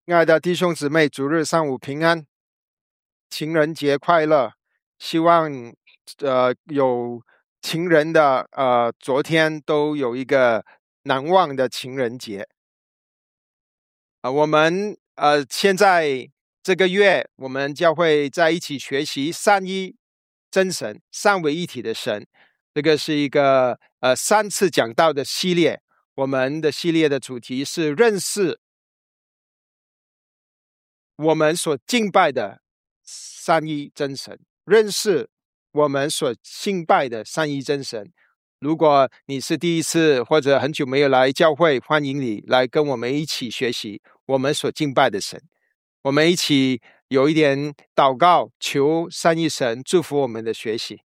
亲爱的弟兄姊妹，主日上午平安，情人节快乐！希望有情人的昨天都有一个难忘的情人节。我们现在这个月我们教会在一起学习三一真神，三位一体的神。这个是一个3次讲道的系列，我们的系列的主题是认识我们所敬拜的三一真神，认识我们所敬拜的三一真神。如果你是第一次或者很久没有来教会，欢迎你来跟我们一起学习我们所敬拜的神。我们一起有一点祷告，求三一神祝福我们的学习。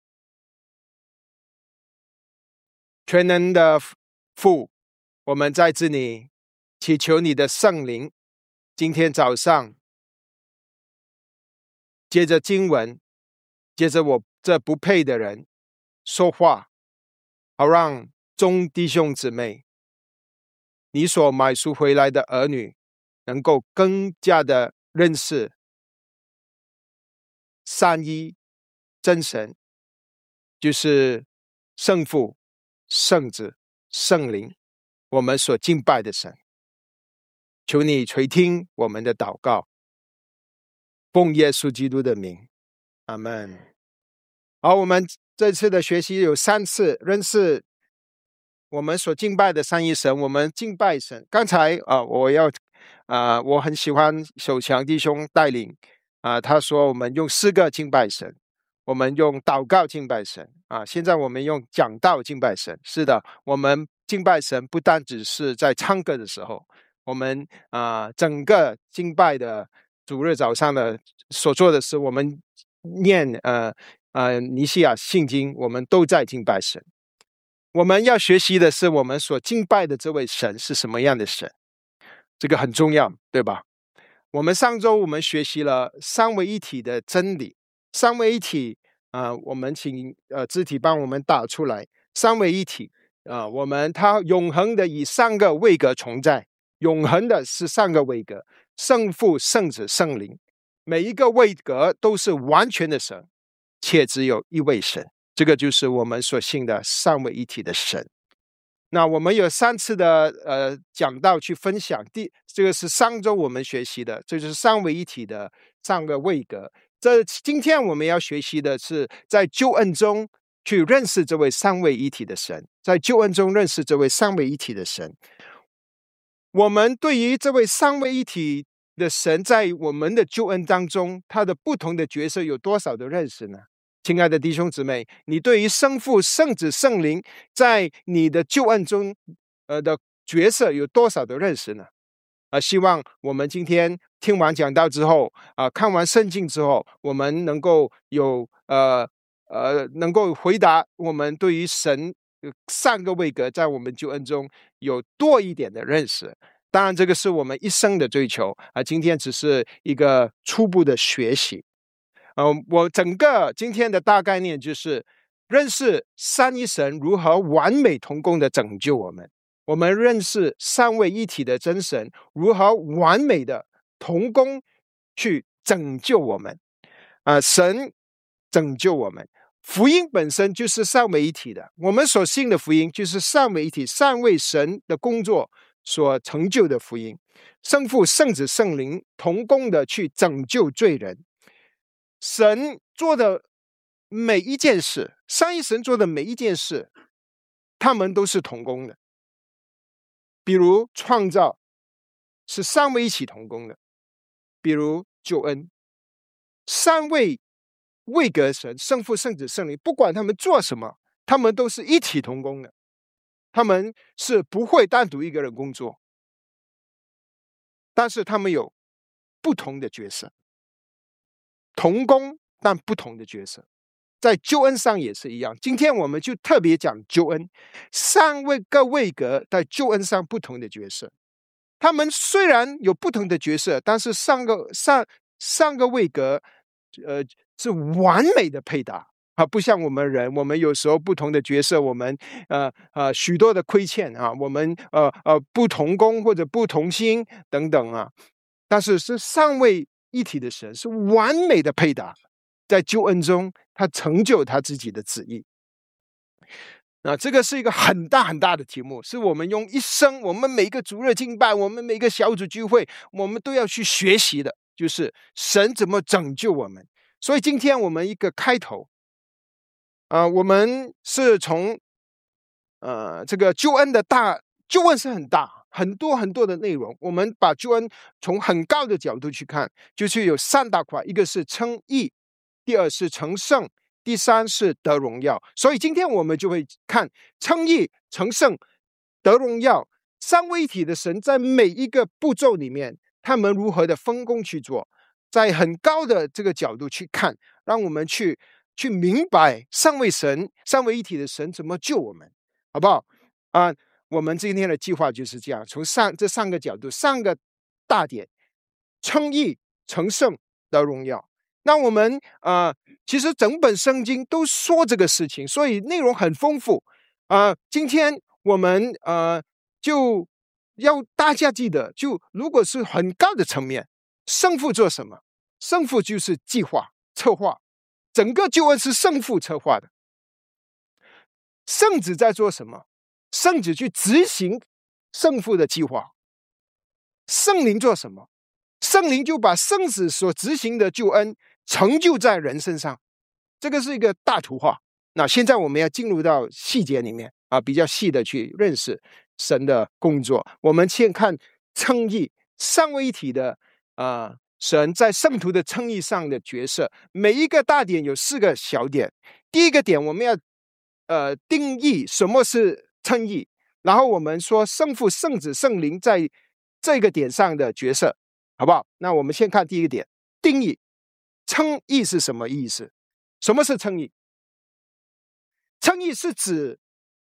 全能的父，我们在这里祈求你的圣灵，今天早上接着经文，接着我这不配的人说话，好让众弟兄姊妹，你所买赎回来的儿女，能够更加的认识三一真神，就是圣父、圣子、圣灵，我们所敬拜的神。求你垂听我们的祷告，奉耶稣基督的名，阿们。好，我们这次的学习有3次认识我们所敬拜的三一神，我们敬拜神。刚才我很喜欢守强弟兄带领他说我们用诗歌敬拜神，我们用祷告敬拜神现在我们用讲道敬拜神。是的，我们敬拜神不单只是在唱歌的时候，我们整个敬拜的主日早上的所做的事，我们念尼西亚信经，我们都在敬拜神。我们要学习的是我们所敬拜的这位神是什么样的神，这个很重要，对吧？我们上周我们学习了三位一体的真理。三位一体我们请肢体帮我们打出来。三位一体它永恒的以3个位格存在，永恒的是3个位格，圣父、圣子、圣灵，每一个位格都是完全的神，且只有一位神，这个就是我们所信的三位一体的神。那我们有3次的讲道去分享，这个是上周我们学习的，这就是三位一体的3个位格。今天我们要学习的是在救恩中去认识这位三位一体的神，在救恩中认识这位三位一体的神。我们对于这位三位一体的神在我们的救恩当中，他的不同的角色有多少的认识呢？亲爱的弟兄姊妹，你对于圣父、圣子、圣灵在你的救恩中的角色有多少的认识呢？希望我们今天听完讲道之后看完圣经之后，我们能够能够回答我们对于神3个位格在我们救恩中有多一点的认识。当然这个是我们一生的追求今天只是一个初步的学习。我整个今天的大概念就是认识三一神如何完美同工的拯救我们。我们认识三位一体的真神如何完美的同工去拯救我们神拯救我们。福音本身就是三位一体的，我们所信的福音就是三位一体三位神的工作所成就的福音，圣父、圣子、圣灵同工的去拯救罪人。神做的每一件事，三一神做的每一件事，他们都是同工的。比如创造是三位一起同工的，比如救恩，三位位格神，圣父、圣子、圣灵，不管他们做什么，他们都是一体同工的，他们是不会单独一个人工作，但是他们有不同的角色，同工但不同的角色。在救恩上也是一样，今天我们就特别讲救恩，3个位格在救恩上不同的角色，他们虽然有不同的角色，但是三个位格是完美的配搭不像我们人，我们有时候不同的角色，我们许多的亏欠我们不同工或者不同心等等但是是三位一体的神，是完美的配搭，在救恩中他成就他自己的旨意。那这个是一个很大很大的题目，是我们用一生，我们每个主日敬拜，我们每个小组聚会，我们都要去学习的，就是神怎么拯救我们。所以今天我们一个开头我们是从这个救恩的救恩是很大，很多很多的内容，我们把救恩从很高的角度去看，就是有三大块，一个是称义，第二是成圣，第三是得荣耀。所以今天我们就会看称义、成圣、得荣耀三位一体的神在每一个步骤里面，他们如何的分工去做，在很高的这个角度去看，让我们去明白三位一体的神怎么救我们，好不好我们今天的计划就是这样，从这三个角度，三个大点：称义、成圣、得荣耀。那我们其实整本圣经都说这个事情，所以内容很丰富今天我们就要大家记得，就如果是很高的层面，圣父做什么？圣父就是计划、策划，整个救恩是圣父策划的。圣子在做什么？圣子去执行圣父的计划。圣灵做什么？圣灵就把圣子所执行的救恩成就在人身上。这个是一个大图画。那现在我们要进入到细节里面比较细的去认识神的工作。我们先看称义，三位一体的神在圣徒的称义上的角色，每一个大点有4个小点。第一个点，我们要定义什么是称义，然后我们说圣父、圣子、圣灵在这个点上的角色，好不好？那我们先看第一个点，定义称义是什么意思？什么是称义？称义是指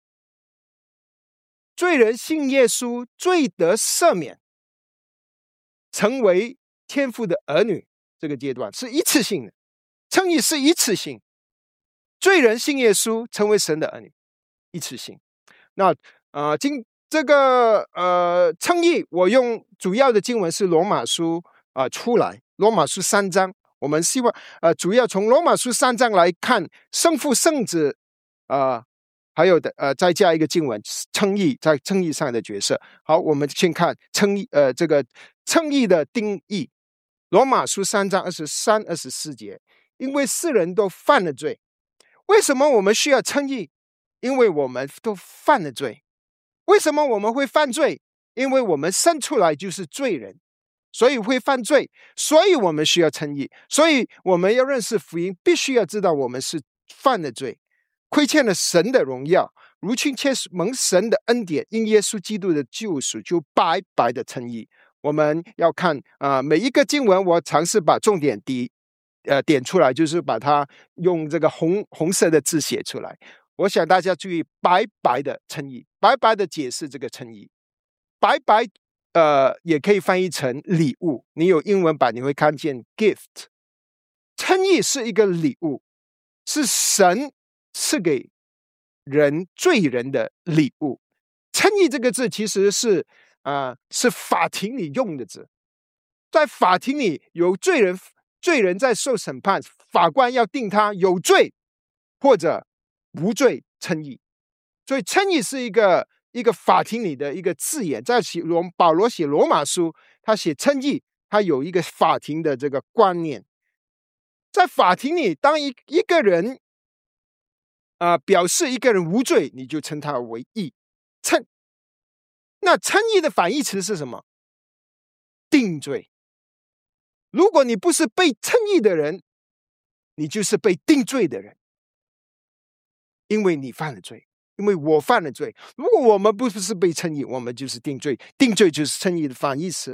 罪人信耶稣，罪得赦免，成为天父的儿女，这个阶段是一次性的。称义是一次性，罪人信耶稣成为神的儿女，一次性。那这个称义，我用主要的经文是罗马书出来，罗马书3章。我们希望主要从罗马书3章来看圣父、圣子还有再加一个经文称义，在称义上的角色。好，我们先看这个称义的定义。罗马书3章23、24节，因为世人都犯了罪。为什么我们需要称义？因为我们都犯了罪。为什么我们会犯罪？因为我们生出来就是罪人，所以会犯罪，所以我们需要称义。所以我们要认识福音，必须要知道我们是犯了罪，亏欠了神的荣耀，如今却蒙神的恩典，因耶稣基督的救赎，就白白的称义。我们要看每一个经文，我尝试把重点点出来，就是把它用这个红色的字写出来。我想大家注意白白的称义，白白的解释这个称义。白白也可以翻译成礼物，你有英文版你会看见 gift。 称义是一个礼物，是神赐给罪人的礼物。称义这个字其实是法庭里用的字，在法庭里有罪人在受审判，法官要定他有罪或者无罪称义。所以称义是一个法庭里的一个字眼。在保罗写罗马书，他写称义，他有一个法庭的这个观念。在法庭里，当一个人表示一个人无罪，你就称他为义。那称义的反义词是什么？定罪。如果你不是被称义的人，你就是被定罪的人，因为你犯了罪，因为我犯了罪。如果我们不是被称义，我们就是定罪，定罪就是称义的反义词。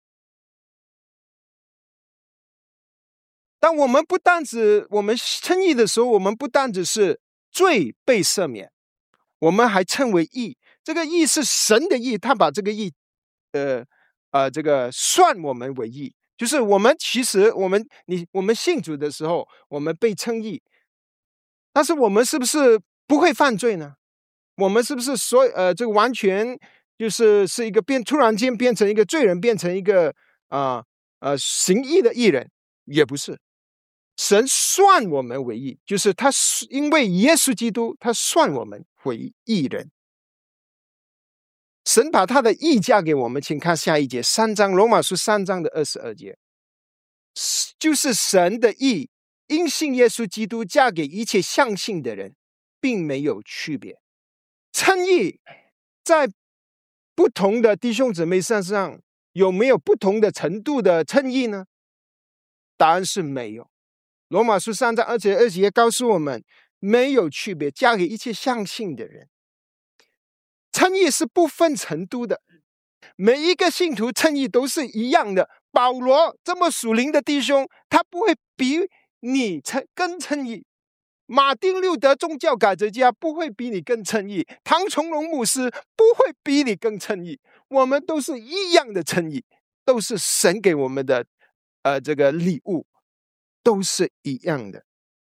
但我们称义的时候，我们不单只是罪被赦免，我们还称为义。这个义是神的义，他把这个义这个算我们为义。就是我们其实我们信主的时候，我们被称义，但是我们是不是不会犯罪呢？我们是不是这个完全就是一个突然间变成一个罪人，变成一个行义的义人，也不是。神算我们为义，就是他因为耶稣基督，他算我们为义人。神把他的义加给我们，请看下一节罗马书3章的22节，就是神的义因信耶稣基督加给一切相信的人，并没有区别。称义在不同的弟兄姊妹身上有没有不同的程度的称义呢？答案是没有。罗马书3章22节告诉我们，没有区别，加给一切相信的人。称义是不分程度的，每一个信徒称义都是一样的。保罗这么属灵的弟兄，他不会比你更称义。马丁路德宗教改革家不会比你更称义，唐崇荣牧师不会比你更称义。我们都是一样的称义，都是神给我们的这个礼物，都是一样的。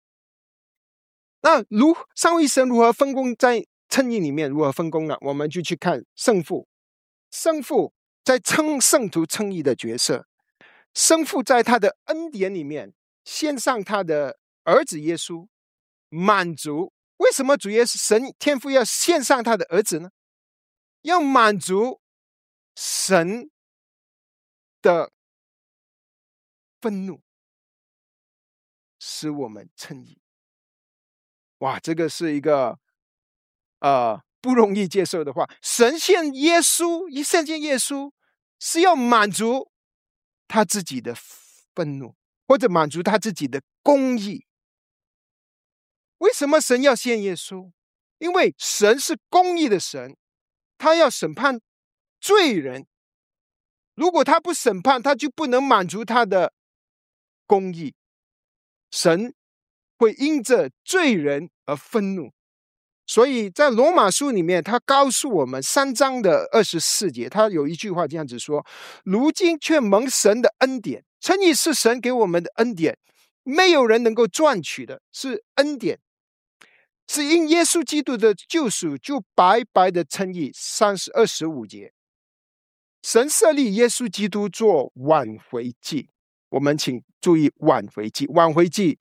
那三位一神如何分工在称义里面，如何分工呢？我们就去看圣父。圣父在圣徒称义的角色，圣父在他的恩典里面献上他的儿子耶稣，满足。为什么主耶稣神天父要献上他的儿子呢？要满足神的愤怒，使我们称义。哇，这个是一个不容易接受的话。神献耶稣是要满足他自己的愤怒，或者满足他自己的公义。为什么神要献耶稣？因为神是公义的神，他要审判罪人。如果他不审判，他就不能满足他的公义。神会因着罪人而愤怒。所以在罗马书里面，他告诉我们3章的24节，他有一句话这样子说：如今却蒙神的恩典，称义是神给我们的恩典，没有人能够赚取的，是恩典，是因耶稣基督的救赎，就白白的称义。25节，神设立耶稣基督做挽回祭。我们请注意挽回祭。挽回祭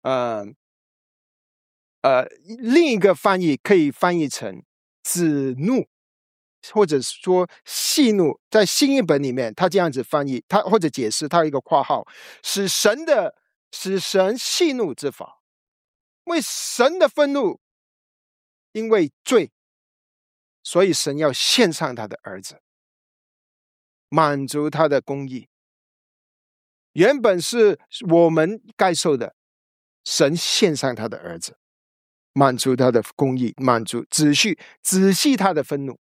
另一个翻译可以翻译成止怒，或者说息怒。在新译本里面，他这样子翻译，他或者解释，他有一个括号，使神息怒之法。为神的愤怒，因为罪，所以神要献上他的儿子，满足他的公义。原本是我们该受的，神献上他的儿子，满足他的公义，止息他的愤怒。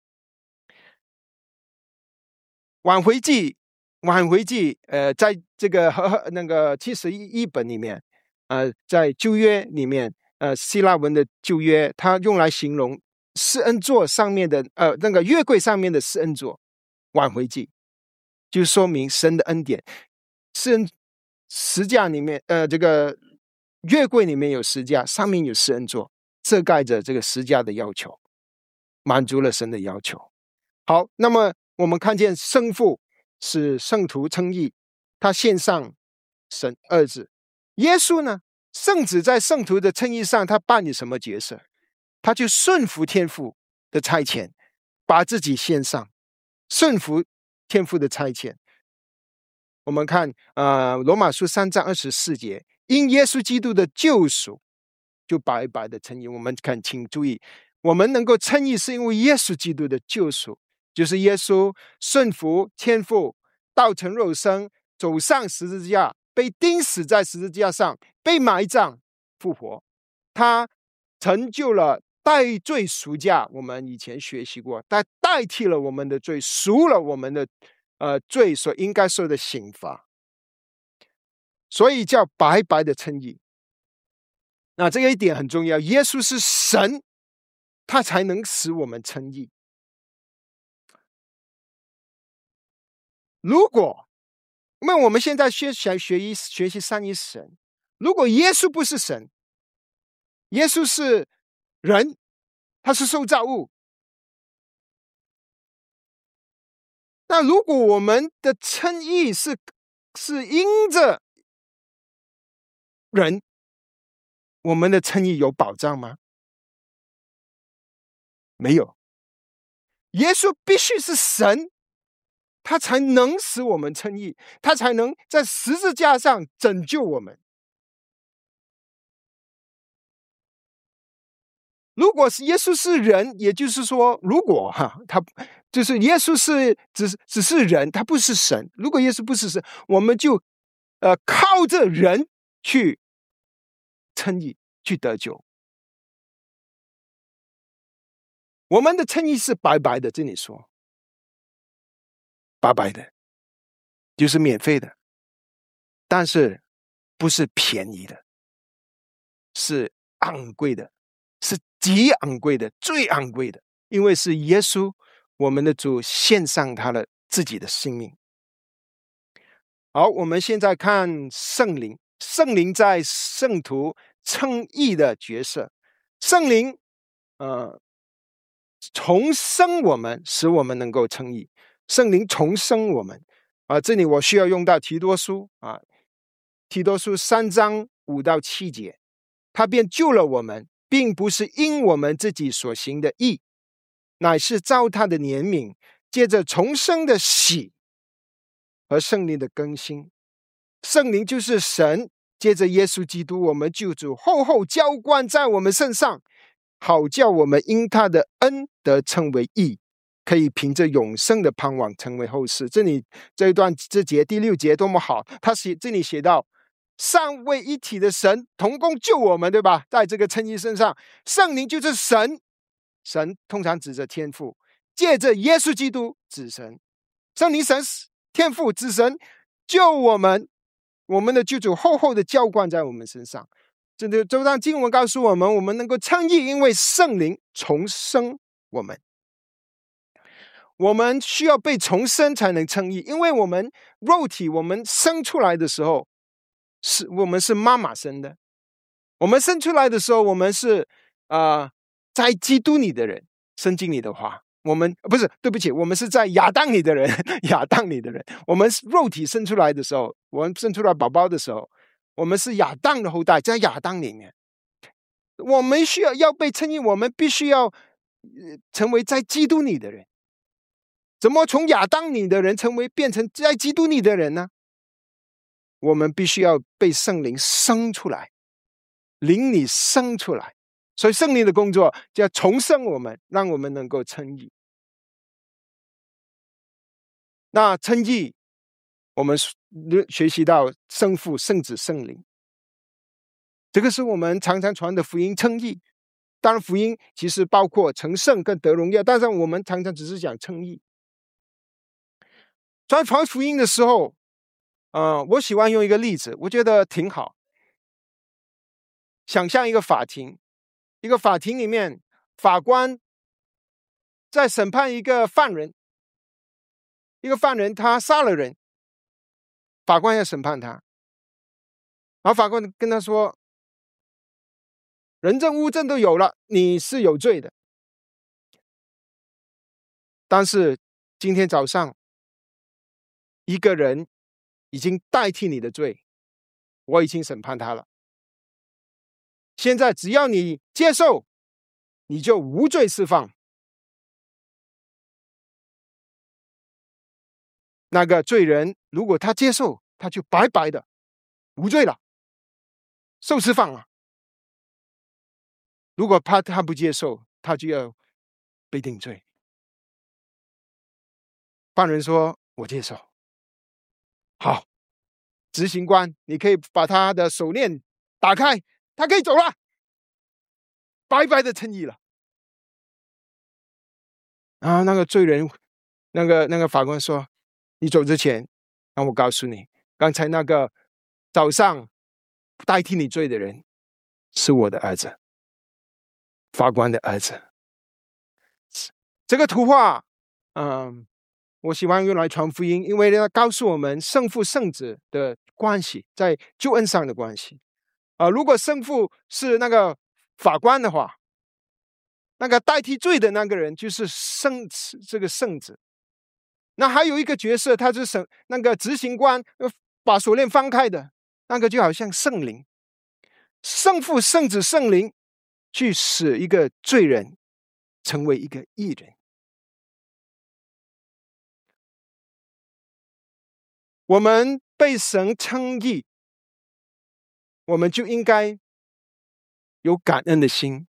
挽回祭，在这个那个71本里面，在旧约里面，希腊文的旧约，它用来形容施恩座上面的那个约柜上面的施恩座。挽回祭就说明神的恩典。十架里面，这个约柜里面有十架，上面有施恩座，遮盖着这个十架的要求，满足了神的要求。好，那么我们看见圣父使圣徒称义，他献上神儿子。耶稣呢，圣子在圣徒的称义上，他扮演什么角色？他就顺服天父的差遣，把自己献上，顺服天父的差遣。我们看罗马书3章24节，因耶稣基督的救赎，就白白的称义。我们看，请注意，我们能够称义是因为耶稣基督的救赎，就是耶稣顺服天父，道成肉身，走上十字架，被钉死在十字架上，被埋葬，复活。他成就了代罪赎价，我们以前学习过，他代替了我们的罪，赎了我们的罪所应该受的刑罚，所以叫白白的称义。那这个一点很重要，耶稣是神，他才能使我们称义。如果因为我们现在学习三一神，如果耶稣不是神，耶稣是人，他是受造物，那如果我们的称义是是因着人，我们的称义有保障吗？没有。耶稣必须是神，他才能使我们称义，他才能在十字架上拯救我们。如果是耶稣是人，也就是说，如果他就是耶稣是只是人，他不是神。如果耶稣不是神，我们就靠着人去称义，去得救。我们的称义是白白的，这里说白白的，就是免费的，但是不是便宜的，是昂贵的，是极昂贵的，最昂贵的，因为是耶稣我们的主献上他的自己的生命。好，我们现在看圣灵。圣灵在圣徒称义的角色，圣灵重生我们，使我们能够称义。圣灵重生我们这里我需要用到提多书提多书3章5到7节，他便救了我们，并不是因我们自己所行的义，乃是照他的怜悯，借着重生的喜和圣灵的更新。圣灵就是神借着耶稣基督我们救主厚厚浇灌在我们身上，好叫我们因他的恩得称为义，可以凭着永生的盼望成为后世。这里这一段这节第6节多么好，他这里写到三位一体的神同共救我们，对吧？在这个称义身上，圣灵就是神，神通常指着天父，借着耶稣基督指神，圣灵神天父指神救我们，我们的救主厚厚的浇灌在我们身上。这让经文告诉我们，我们能够称义，因为圣灵重生我们。我们需要被重生才能称义，因为我们肉体我们生出来的时候我们是妈妈生的，我们生出来的时候我们是在基督里的人。圣经里的话，我们不是，对不起，我们是在亚当里的人亚当里的人。我们肉体生出来的时候，我们生出来宝宝的时候，我们是亚当的后代，在亚当里面。我们要被称义，我们必须要成为在基督里的人。怎么从亚当里的人变成在基督里的人呢？我们必须要被圣灵生出来，灵里生出来。所以圣灵的工作就要重生我们，让我们能够称义。那称义我们学习到圣父、圣子、圣灵，这个是我们常常传的福音称义。当然福音其实包括成圣跟得荣耀，但是我们常常只是讲称义。在传福音的时候我喜欢用一个例子，我觉得挺好。想象一个法庭里面，法官在审判一个犯人，他杀了人，法官要审判他，然后法官跟他说，人证物证都有了，你是有罪的。但是今天早上一个人已经代替你的罪，我已经审判他了，现在只要你接受，你就无罪释放。那个罪人如果他接受，他就白白的无罪了，受释放了。如果他不接受，他就要被定罪。犯人说我接受，好，执行官你可以把他的手链打开，他可以走了，白白的称义了。然后那个罪人那个法官说，你走之前让我告诉你，刚才那个早上代替你罪的人是我的儿子，法官的儿子。这个图画我喜欢用来传福音，因为它告诉我们圣父圣子的关系，在救恩上的关系如果圣父是那个法官的话，那个代替罪的那个人就是这个圣子。那还有一个角色，他是那个执行官， 把锁链放开的，那个就好像圣灵，圣父、圣子、圣灵去使一个罪人成为一个义人。我们被神称义，我们就应该有感恩的心，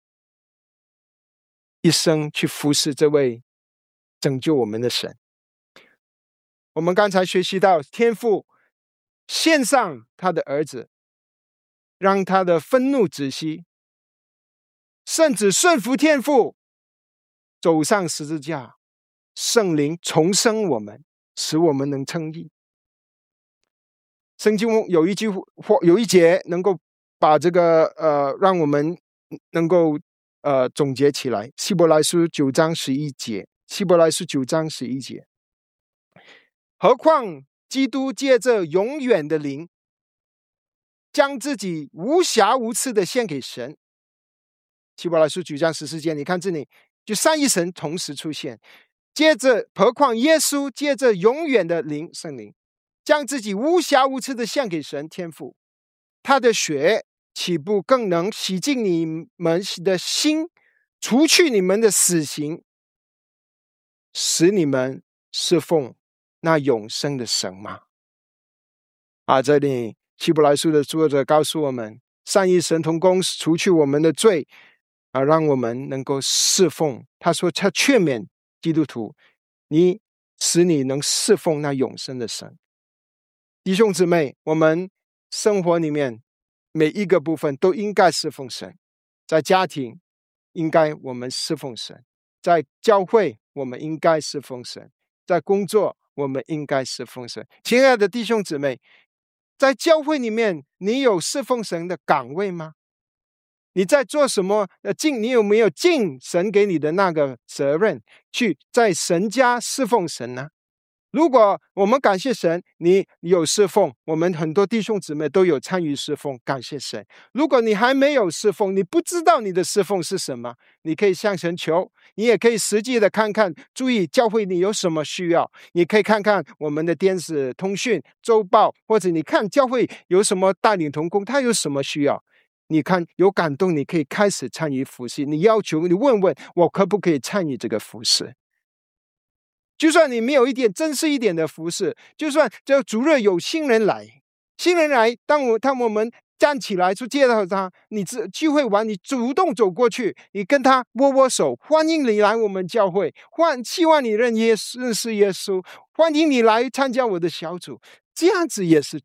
一生去服侍这位拯救我们的神。我们刚才学习到，天父献上他的儿子，让他的愤怒止息，甚至顺服天父，走上十字架，圣灵重生我们，使我们能称义。圣经有一节能够把这个让我们能够总结起来。希伯来书9章11节，希伯来书9章11节。何况基督借着永远的灵，将自己无瑕无疵的献给神。希伯来书9章14节，你看这里就三一神同时出现。何况耶稣借着永远的灵，圣灵，将自己无瑕无疵的献给神天父，他的血岂不更能洗净你们的心，除去你们的死刑，使你们侍奉那永生的神吗？这里希伯来书的作者告诉我们，三一神同工除去我们的罪，让我们能够侍奉。他说他劝勉基督徒，使你能侍奉那永生的神。弟兄姊妹，我们生活里面每一个部分都应该侍奉神。在家庭应该我们侍奉神，在教会我们应该侍奉神，在工作我们应该侍奉神。亲爱的弟兄姊妹，在教会里面你有侍奉神的岗位吗？你在做什么？你有没有尽神给你的那个责任，去在神家侍奉神呢？如果我们感谢神，你有侍奉，我们很多弟兄姊妹都有参与侍奉，感谢神。如果你还没有侍奉，你不知道你的侍奉是什么，你可以向神求，你也可以实际的看看，注意教会你有什么需要，你可以看看我们的电子通讯周报，或者你看教会有什么带领同工，他有什么需要，你看有感动，你可以开始参与服事。你问问我可不可以参与这个服事。就算你没有一点正式一点的服事，就算这主日有新人来，当我们站起来去接到他，你聚会完，你主动走过去，你跟他握握手，欢迎你来我们教会，希望你认识耶稣，欢迎你来参加我的小组，这样子也是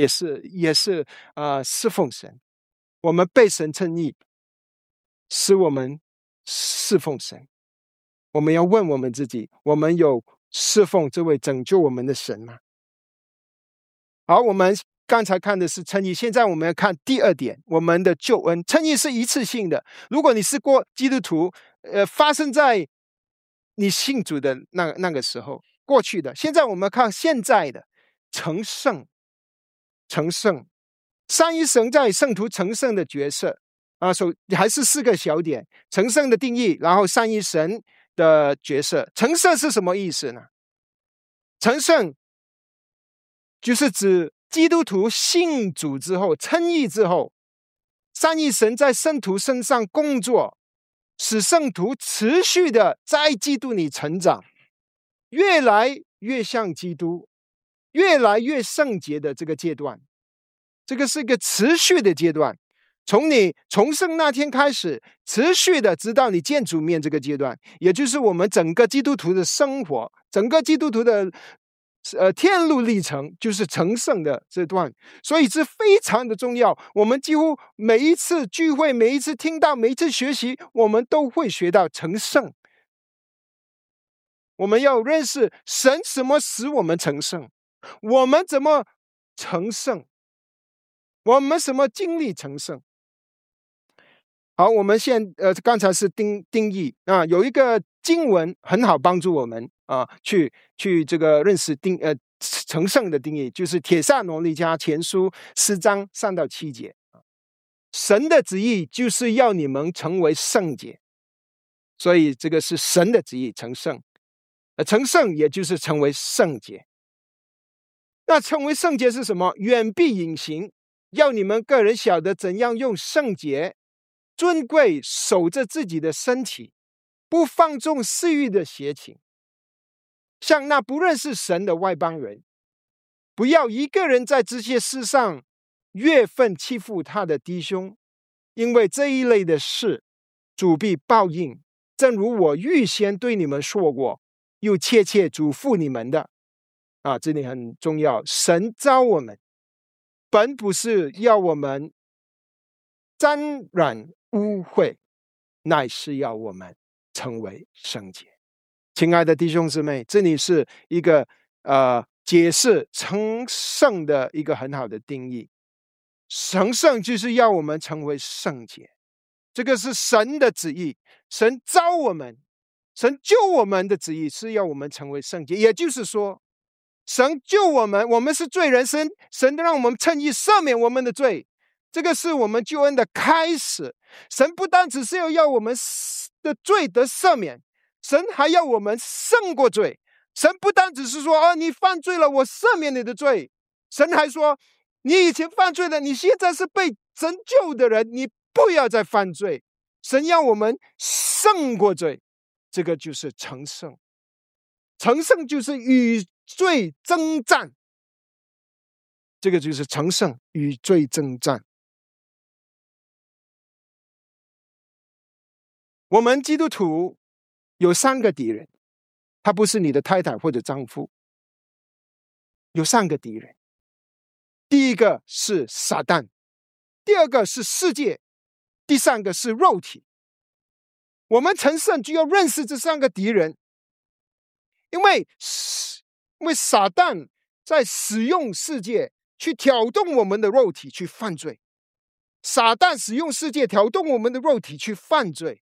侍奉神。我们被神称义，使我们侍奉神。我们要问我们自己，我们有侍奉这位拯救我们的神吗？好，我们刚才看的是称义，现在我们要看第二点，我们的救恩。称义是一次性的，如果你是基督徒，发生在你信主的那个时候，过去的。现在我们看现在的成圣。三一神在圣徒成圣的角色还是4个小点：成圣的定义，然后三一神的角色。成圣是什么意思呢？成圣就是指基督徒信主之后，称义之后，三一神在圣徒身上工作，使圣徒持续的在基督里成长，越来越像基督，越来越圣洁的这个阶段。这个是一个持续的阶段，从你重生那天开始，持续的直到你见主面这个阶段，也就是我们整个基督徒的生活，整个基督徒的天路历程，就是成圣的这段。所以这非常的重要。我们几乎每一次聚会，每一次听到，每一次学习，我们都会学到成圣。我们要认识神什么使我们成圣，我们怎么成圣，我们什么经历成圣。好，我们刚才是定义有一个经文很好帮助我们去这个认识成圣的定义，就是帖撒罗尼迦前书4章3到7节。神的旨意就是要你们成为圣洁，所以这个是神的旨意，成圣。成圣也就是成为圣洁。 那成为圣洁是什么？远避隐形，要你们个人晓得怎样用圣洁、尊贵守着自己的身体，不放纵私欲的邪情，像那不认识神的外邦人。不要一个人在这些事上越分欺负他的弟兄，因为这一类的事主必报应，正如我预先对你们说过，又切切嘱咐你们的。这里很重要，神召我们本不是要我们沾染污秽，乃是要我们成为圣洁。亲爱的弟兄姊妹，这里是一个解释成圣的一个很好的定义。成圣就是要我们成为圣洁，这个是神的旨意。神召我们，神救我们的旨意是要我们成为圣洁，也就是说神救我们，我们是罪人，神让我们称义，赦免我们的罪，这个是我们救恩的开始。神不单只是要我们的罪得赦免，神还要我们胜过罪。神不单只是说你犯罪了，我赦免你的罪，神还说你以前犯罪了，你现在是被神救的人，你不要再犯罪。神要我们胜过罪，这个就是成圣。成圣就是与罪征战，这个就是成圣，与罪征战。我们基督徒有3个敌人，他不是你的太太或者丈夫，有3个敌人。第一个是撒旦，第二个是世界，第3个是肉体。我们成圣就要认识这3个敌人，因为撒旦在使用世界去挑动我们的肉体去犯罪，撒旦使用世界挑动我们的肉体去犯罪。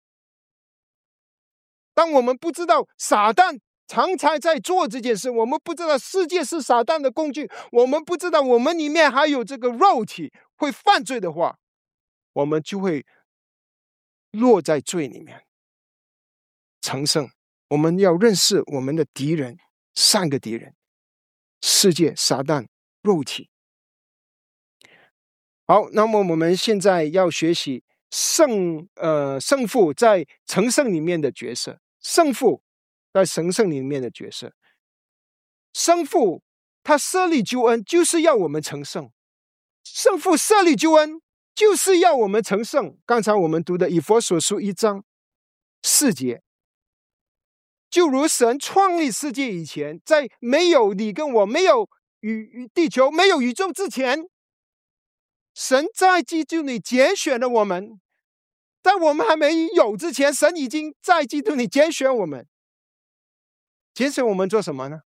当我们不知道撒旦常常在做这件事，我们不知道世界是撒旦的工具，我们不知道我们里面还有这个肉体会犯罪的话，我们就会落在罪里面。成圣，我们要认识我们的敌人，3个敌人：世界、撒旦、肉体。好，那么我们现在要学习圣父在成圣里面的角色。圣父在成圣里面的角色，圣父他设立救恩就是要我们成圣，圣父设立救恩就是要我们成圣。刚才我们读的以弗所书1章4节，就如神创立世界以前，在没有你跟我，没有地球，没有宇宙之前，神在基督里拣选了我们，在我们还没有之前，神已经在基督里拣选我们。拣选我们做什么呢？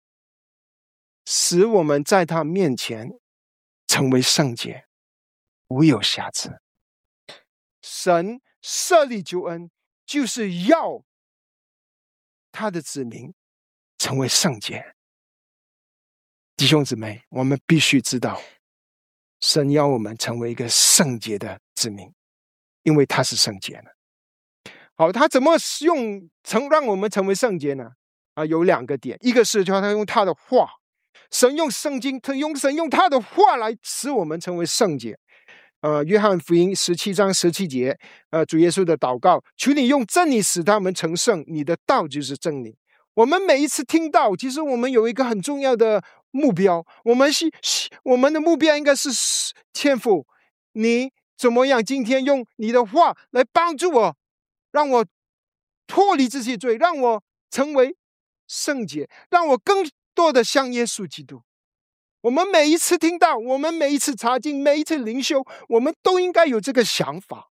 使我们在他面前成为圣洁，无有瑕疵。神设立救恩就是要他的子民成为圣洁。弟兄姊妹，我们必须知道神要我们成为一个圣洁的子民，因为他是圣洁的。好，他怎么让我们成为圣洁呢？有2个点，一个是他用他的话，神用圣经，神用他的话来使我们成为圣洁。约翰福音17章17节，主耶稣的祷告，求你用真理使他们成圣，你的道就是真理。我们每一次听到，其实我们有一个很重要的目标，我们的目标应该是天父，你怎么样今天用你的话来帮助我，让我脱离这些罪，让我成为圣洁，让我更多的像耶稣基督。我们每一次听到，我们每一次查经，每一次灵修，我们都应该有这个想法。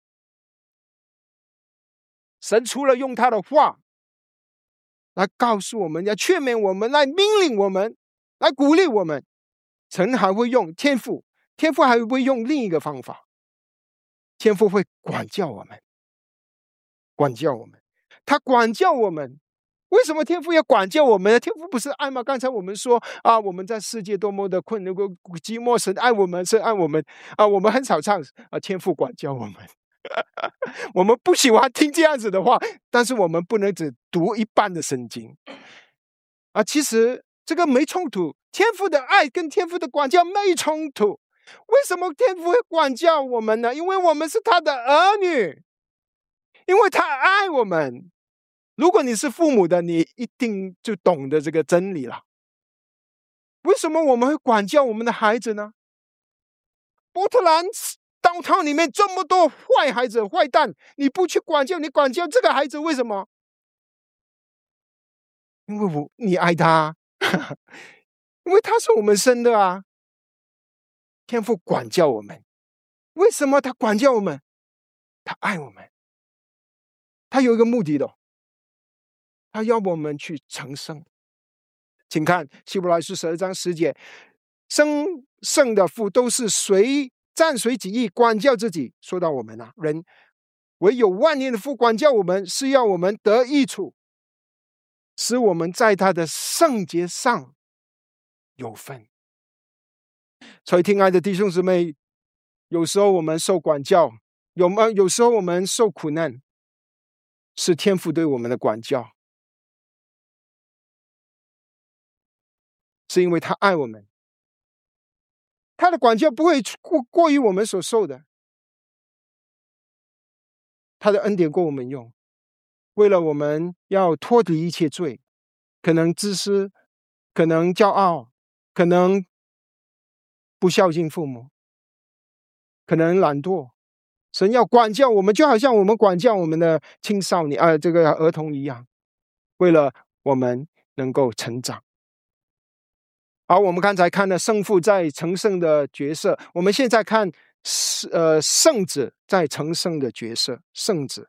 神除了用他的话来告诉我们，要劝勉我们，来命令我们，来鼓励我们，神还会用天父还会用另一个方法，天父会管教我们，他管教我们。为什么天父要管教我们呢？天父不是爱吗？刚才我们说我们在世界多么的困难寂寞，神爱我们，神爱我们我们很少唱天父管教我们我们不喜欢听这样子的话，但是我们不能只读一半的圣经其实这个没冲突，天父的爱跟天父的管教没冲突。为什么天父会管教我们呢？因为我们是他的儿女，因为他爱我们。如果你是父母的，你一定就懂得这个真理了。为什么我们会管教我们的孩子呢？波特兰downtown里面这么多坏孩子、坏蛋，你不去管教，你管教这个孩子，为什么？因为你爱他，因为他是我们生的啊。天父管教我们，为什么他管教我们？他爱我们，他有一个目的的，他要我们去成圣。请看希伯来书12章10节，生圣的父都是暂随己意，管教自己。说到我们啊，人唯有万年的父管教我们，是要我们得益处，使我们在他的圣洁上有份。所以亲爱的弟兄姊妹，有时候我们受管教，有时候我们受苦难，是天父对我们的管教，是因为他爱我们。他的管教不会过于我们所受的，他的恩典够我们用，为了我们要脱离一切罪，可能自私，可能骄傲，可能不孝敬父母，可能懒惰。神要管教我们，就好像我们管教我们的青少年这个儿童一样，为了我们能够成长。好，我们刚才看了圣父在成圣的角色，我们现在看圣子在成圣的角色。圣子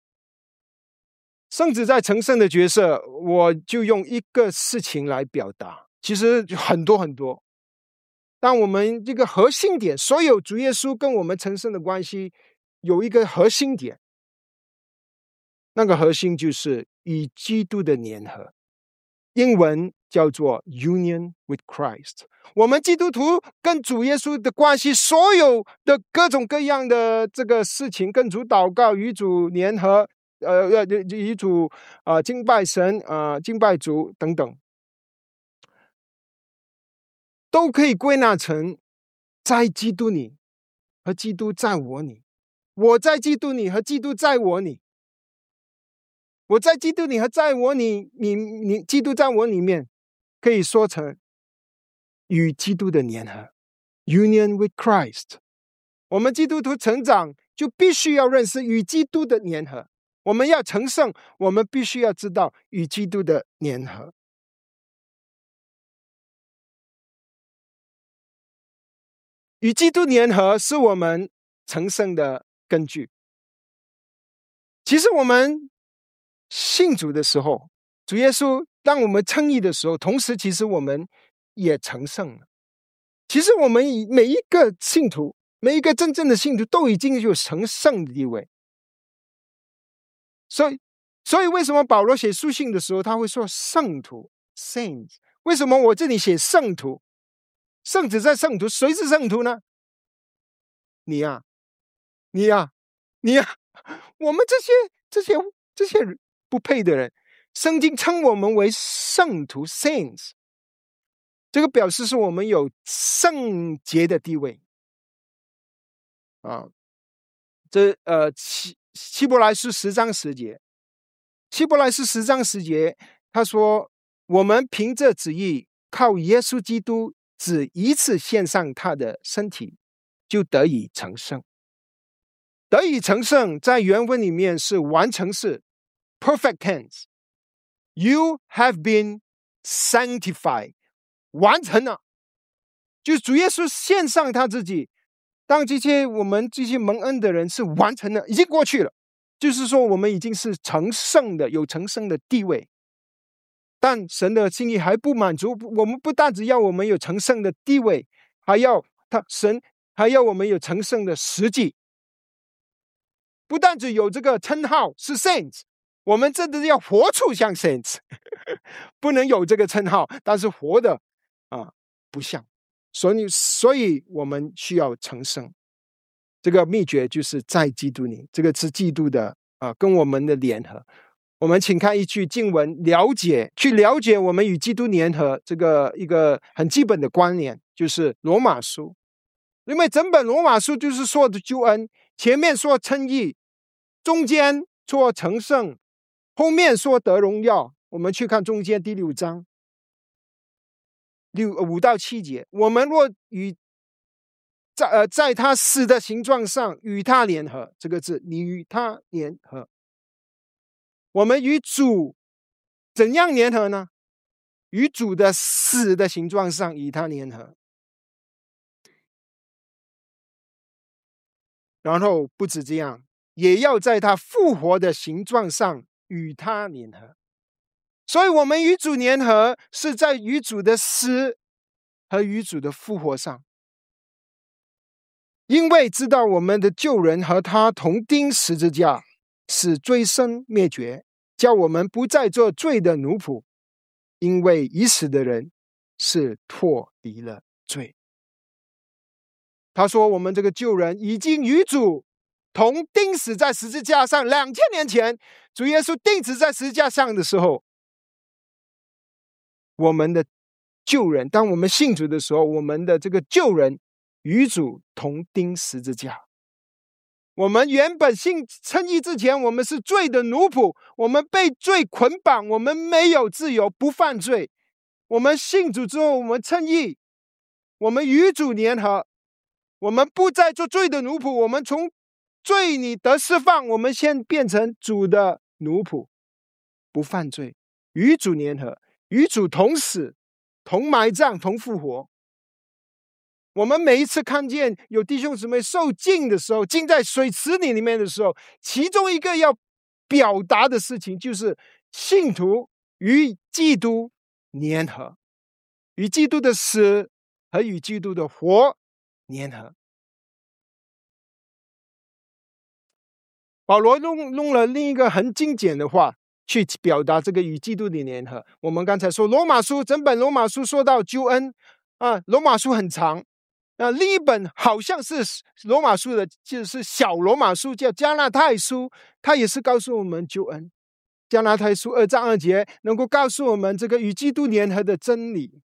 在成圣的角色，我就用一个事情来表达，其实很多很多。但我们这个核心点，所有主耶稣跟我们成圣的关系有一个核心点，那个核心就是与基督的联合，英文叫做 Union with Christ。 我们基督徒跟主耶稣的关系，所有的各种各样的这个事情，跟主祷告，与主联合，与主敬拜神，敬拜主等等，都可以归纳成在基督里和基督在我里，我在基督里和基督在我里，我在基督里和在我里，你基督在我里面，可以说成与基督的联合 Union with Christ。 我们基督徒成长就必须要认识与基督的联合，我们要成圣，我们必须要知道与基督的联合。与基督联合是我们成圣的根据。其实我们信主的时候，主耶稣当我们称义的时候，同时其实我们也成圣了。其实我们每一个信徒，每一个真正的信徒都已经有成圣的地位。所以为什么保罗写书信的时候他会说圣徒 saints？ 为什么我这里写圣徒？圣子在圣徒，谁是圣徒呢？你呀，我们这些不配的人，圣经称我们为圣徒 saints， 这个表示是我们有圣洁的地位啊。希伯来书10章10节，希伯来书10章10节，他说我们凭着旨意，靠耶稣基督只一次献上他的身体，就得以成圣。得以成圣在原文里面是完成式 perfect tense。 You have been sanctified， 完成了，就是主耶稣献上他自己，当我们这些蒙恩的人是完成了，已经过去了，就是说我们已经是成圣的，有成圣的地位。但神的心意还不满足，我们不但只要我们有成圣的地位，神还要我们有成圣的实际。不但只有这个称号是 saints， 我们真的要活出像 saints 不能有这个称号，但是活的不像。所以我们需要成圣。这个秘诀就是在基督里，这个是基督的跟我们的联合。 我们请看一句经文，去了解我们与基督联合这个一个很基本的观念，就是罗马书。因为整本罗马书就是说的救恩，前面说称义，中间说成圣，后面说得荣耀。我们去看中间第6章5到7节，我们若在他死的形状上与他联合，这个字你与他联合。我们与主怎样联合呢？与主的死的形状上与他联合。然后不止这样，也要在他复活的形状上与他联合。所以我们与主联合是在与主的死和与主的复活上。因为知道我们的旧人和他同钉十字架，使罪身灭绝，叫我们不再做罪的奴仆。因为已死的人是脱离了罪。他说我们这个旧人已经与主同钉死在十字架上。2000年前主耶稣钉死在十字架上的时候，我们的旧人，当我们信主的时候，我们的这个旧人与主同钉十字架。我们原本称义之前，我们是罪的奴仆，我们被罪捆绑，我们没有自由，不犯罪。我们信主之后，我们称义，我们与主联合，我们不再做罪的奴仆，我们从罪里得释放，我们先变成主的奴仆，不犯罪，与主联合，与主同死，同埋葬，同复活。我们每一次看见有弟兄姊妹受浸的时候，浸在水池里面的时候，其中一个要表达的事情就是信徒与基督联合，与基督的死和与基督的活联合。保罗用了另一个很精简的话去表达这个与基督的联合。我们刚才说罗马书，整本罗马书说到救恩罗马书很长。另一本好像是罗马书的，就是小罗马书，叫加拉太书，它也是告诉我们救恩。加拉太书2章2节能够告诉我们这个与基督联合的真理。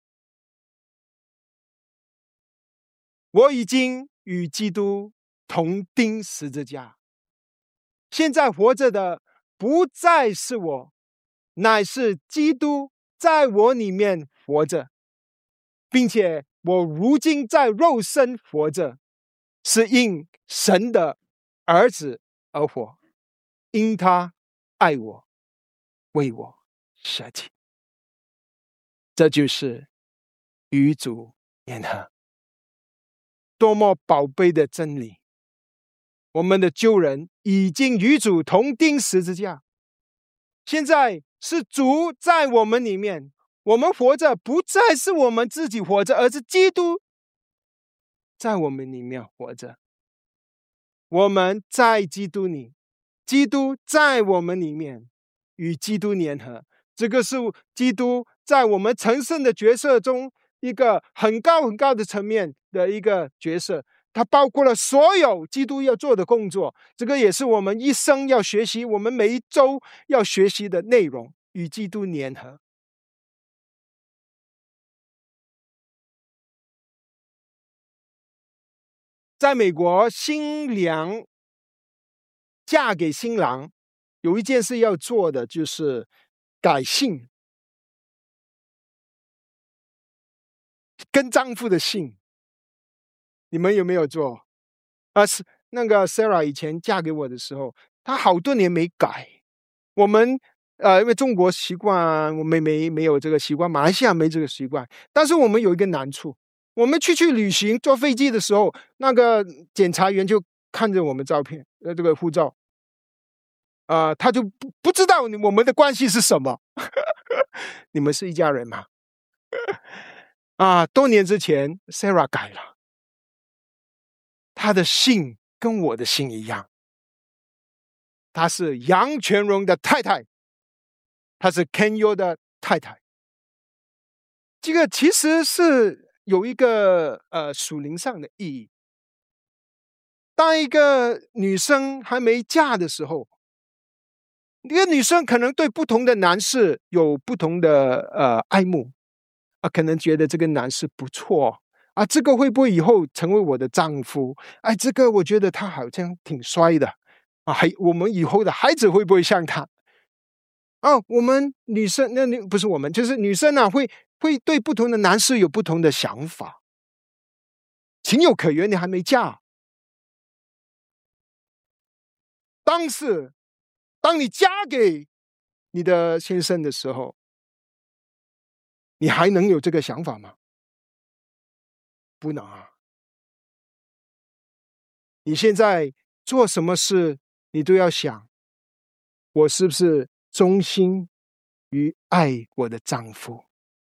我已经与基督同钉十字架，现在活着的不再是我，乃是基督在我里面活着，并且我如今在肉身活着，是因神的儿子而活，因他爱我，为我舍己。这就是与主联合，多么宝贝的真理！我们的旧人已经与主同钉十字架，现在是主在我们里面，我们活着不再是我们自己活着，而是基督在我们里面活着。我们在基督里，基督在我们里面，与基督联合。这个是基督在我们成圣的角色中一个很高很高的层面的一个角色，它包括了所有基督要做的工作。这个也是我们一生要学习，我们每一周要学习的内容，与基督联合。在美国，新娘嫁给新郎有一件事要做的，就是改姓，跟丈夫的姓。你们有没有做？是那个 Sarah 以前嫁给我的时候，她好多年没改。我们因为中国习惯，我们没有这个习惯，马来西亚没这个习惯。但是我们有一个难处，我们去旅行坐飞机的时候，那个检查员就看着我们照片，这个护照，他就不知道我们的关系是什么。你们是一家人吗？多年之前 Sarah 改了，她的姓跟我的姓一样，她是杨全荣的太太，她是 Ken Yo 的太太。这个其实是有一个属灵上的意义。当一个女生还没嫁的时候， 一个女生可能对不同的男士有不同的爱慕可能觉得这个男士不错这个会不会以后成为我的丈夫？这个我觉得他好像挺帅的我们以后的孩子会不会像他？我们女生不是我们，就是女生会对不同的男士有不同的想法，情有可原，你还没嫁。当你嫁给你的先生的时候，你还能有这个想法吗？不能你现在做什么事，你都要想，我是不是忠心于爱我的丈夫？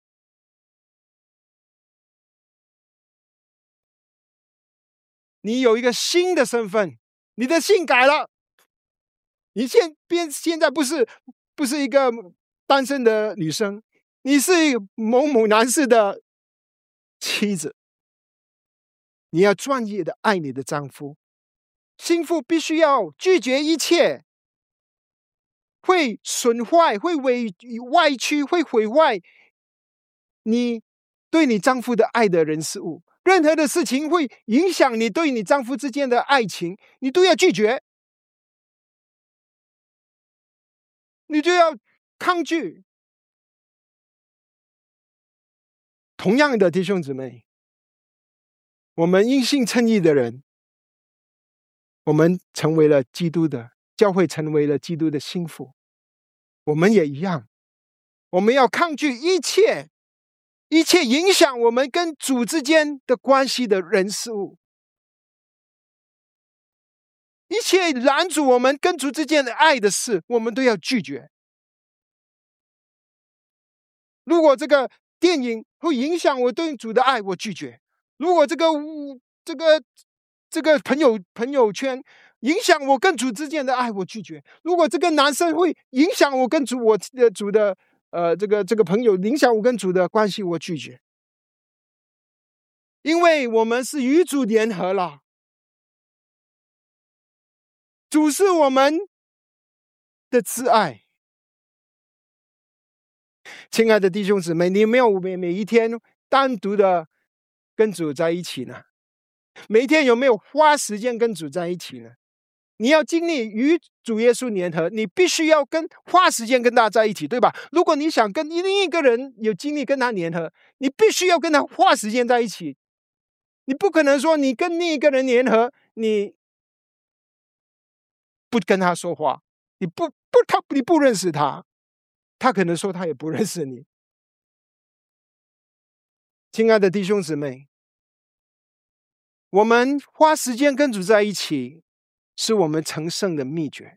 你有一个新的身份，你的姓改了，你现在不是一个单身的女生，你是某某男士的妻子。你要专业的爱你的丈夫，心腹必须要拒绝一切会损坏、会歪曲、会毁坏你对你丈夫的爱的人事物。任何的事情会影响你对你丈夫之间的爱情，你都要拒绝，你就要抗拒。同样的，弟兄姊妹，我们因信称义的人，我们成为了基督的教会，成为了基督的心腹，我们也一样，我们要抗拒一切影响我们跟主之间的关系的人事物，一切拦阻我们跟主之间的爱的事，我们都要拒绝。如果这个电影会影响我对主的爱，我拒绝；如果这个朋友圈影响我跟主之间的爱，我拒绝；如果这个男生会影响我跟主的这个朋友，影响我跟主的关系，我拒绝。因为我们是与主联合了，主是我们的挚爱。亲爱的弟兄姊妹，你有没有每一天单独的跟主在一起呢？每一天有没有花时间跟主在一起呢？你要经历与主耶稣联合，你必须要花时间跟他在一起，对吧？如果你想跟另一个人有经历跟他联合，你必须要跟他花时间在一起。你不可能说你跟另一个人联合，你不跟他说话，你不认识他，他可能说他也不认识你。亲爱的弟兄姊妹，我们花时间跟主在一起，是我们成圣的秘诀。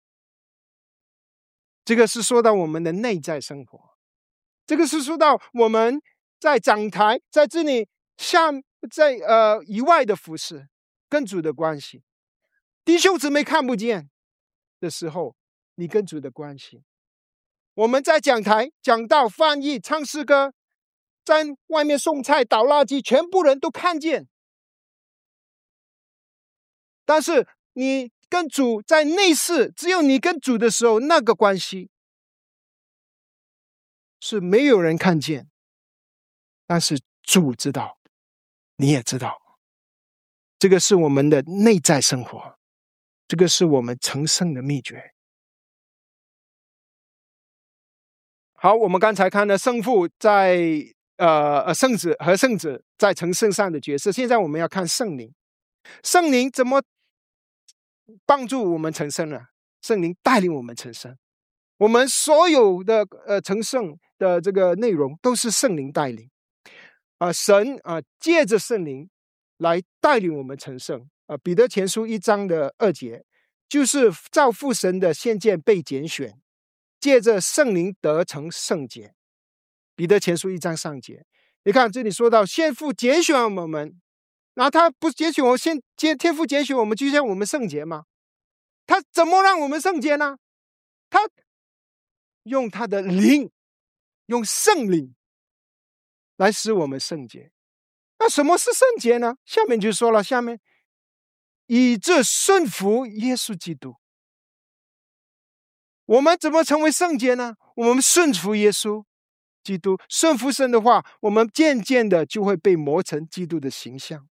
这个是说到我们的内在生活，这个是说到我们在讲台在这里在以外的服事跟主的关系。弟兄姊妹看不见的时候，你跟主的关系。我们在讲台讲道、翻译、唱诗歌，在外面送菜、倒垃圾，全部人都看见。但是你跟主在内室，只有你跟主的时候，那个关系是没有人看见，但是主知道，你也知道。这个是我们的内在生活，这个是我们成圣的秘诀。好，我们刚才看了圣父在圣子和圣子在成圣上的角色，现在我们要看圣灵。圣灵怎么帮助我们成圣呢？圣灵带领我们成圣，我们所有的成圣的这个内容都是圣灵带领神借着圣灵来带领我们成圣彼得前书1章的2节，就是照父神的先见被拣选，借着圣灵得成圣洁。彼得前书1章3节，你看这里说到先父拣选我们，然后他不拣选我们，天父拣选我们，就像我们圣洁吗？他怎么让我们圣洁呢？他用他的灵，用圣灵来使我们圣洁。那什么是圣洁呢？下面就说了，下面以这顺服耶稣基督。 我们怎么成为圣洁呢？我们顺服耶稣基督，顺服神的话，我们渐渐的就会被磨成基督的形象。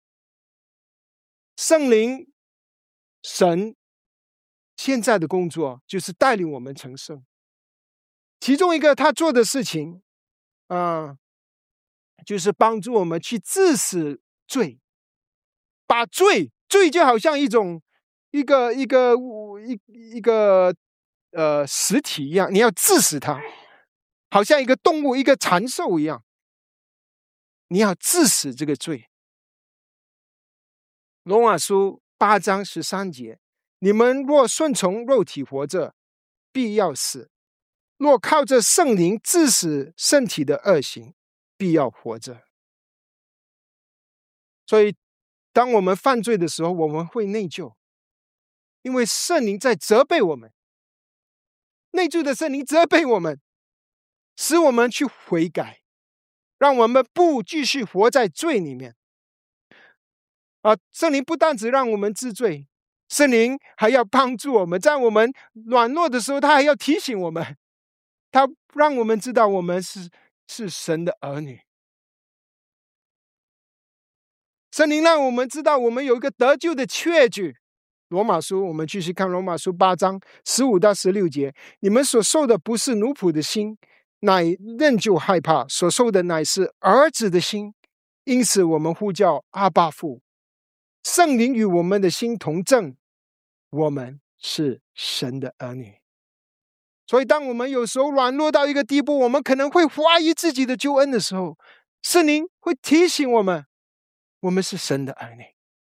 圣灵神现在的工作就是带领我们成圣，其中一个他做的事情就是帮助我们去治死罪，把罪就好像一个实体一样，你要治死它，好像一个动物一个残兽一样，你要治死这个罪。罗马书8章13节，你们若顺从肉体活着，必要死；若靠着圣灵治死身体的恶行，必要活着。所以当我们犯罪的时候，我们会内疚，因为圣灵在责备我们，内住的圣灵责备我们，使我们去悔改，让我们不继续活在罪里面。圣灵不单只让我们知罪，圣灵还要帮助我们，在我们软弱的时候，他还要提醒我们，他让我们知道我们是神的儿女。圣灵让我们知道我们有一个得救的确据。罗马书，我们继续看罗马书8章15到16节，你们所受的不是奴仆的心，乃仍旧害怕，所受的乃是儿子的心，因此我们呼叫阿爸父。圣灵与我们的心同证，我们是神的儿女。所以当我们有时候软弱到一个地步，我们可能会怀疑自己的救恩的时候，圣灵会提醒我们，我们是神的儿女。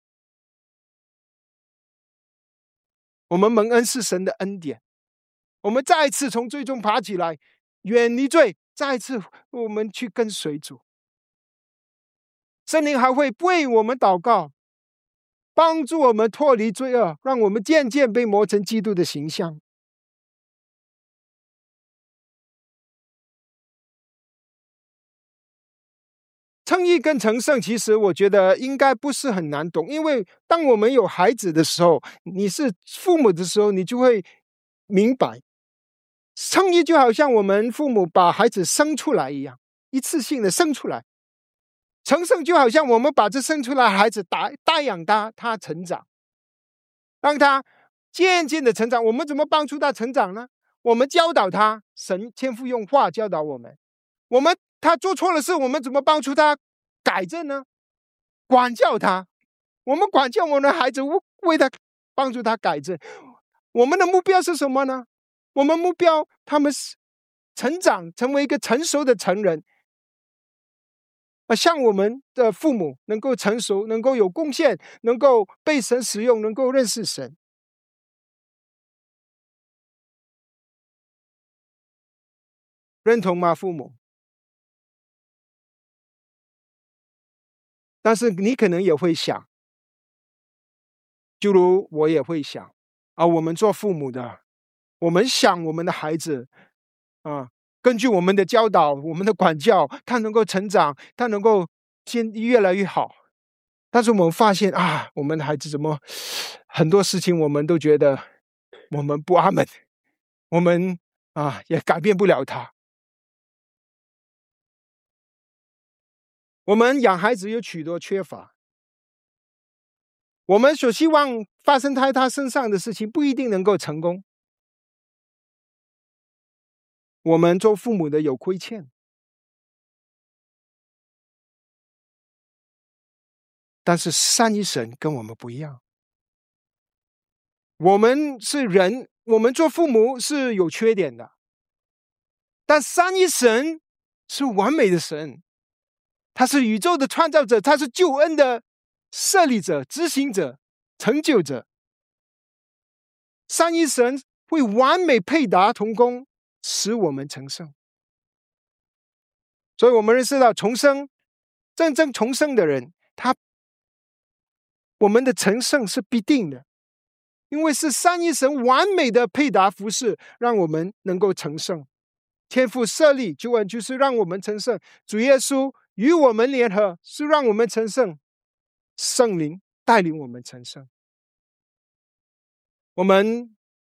我们蒙恩是神的恩典，我们再一次从罪中爬起来，远离罪，再一次我们去跟随主。圣灵还会为我们祷告，帮助我们脱离罪恶，让我们渐渐被磨成基督的形象。称义跟成圣，其实我觉得应该不是很难懂，因为当我们有孩子的时候，你是父母的时候，你就会明白，称义就好像我们父母把孩子生出来一样，一次性的生出来。成圣就好像我们把这生出来的孩子带养他成长，让他渐渐的成长。我们怎么帮助他成长呢？我们教导他，神天父用话教导我们。他做错了事，我们怎么帮助他改正呢？管教他，我们管教我们的孩子，为他帮助他改正。我们的目标是什么呢？我们目标他们成长，成为一个成熟的成人，像我们的父母能够成熟，能够有贡献，能够被神使用，能够认识神。认同吗，父母？但是你可能也会想，就如我也会想我们做父母的，我们想我们的孩子根据我们的教导，我们的管教，他能够成长，他能够越来越好。但是我们发现我们的孩子怎么很多事情我们都觉得我们不阿们，我们也改变不了他。我们养孩子有许多缺乏，我们所希望发生在他身上的事情不一定能够成功，我们做父母的有亏欠。但是三一神跟我们不一样，我们是人，我们做父母是有缺点的，但三一神是完美的神，他是宇宙的创造者，他是救恩的设立者、执行者、成就者。三一神会完美配搭同工，使我们成圣。所以我们认识到重生，真正重生的人，我们的成圣是必定的，因为是三一神完美的配搭服侍，让我们能够成圣。天父设立救恩就是让我们成圣，主耶稣与我们联合是让我们成圣，圣灵带领我们成圣。我们